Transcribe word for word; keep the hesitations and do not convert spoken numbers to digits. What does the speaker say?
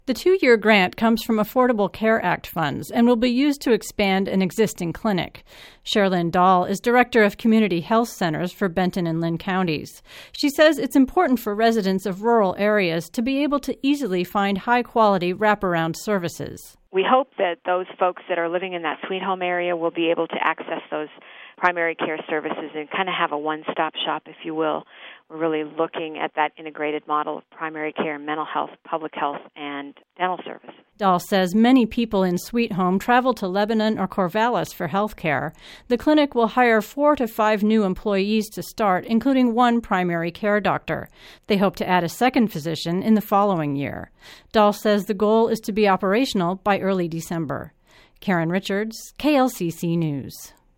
The two-year grant comes from Affordable Care Act funds and will be used to expand an existing clinic. Sherilyn Dahl is Director of Community Health Centers for Benton and Lynn counties. She says it's important for residents of rural areas to be able to easily find high-quality wraparound services. We hope that those folks that are living in that sweet home area will be able to access those primary care services and kind of have a one-stop shop, if you will. We're really looking at that integrated model of primary care, mental health, public health, and dental services. Dahl says many people in Sweet Home travel to Lebanon or Corvallis for health care. The clinic will hire four to five new employees to start, including one primary care doctor. They hope to add a second physician in the following year. Dahl says the goal is to be operational by early December. Karen Richards, K L C C News.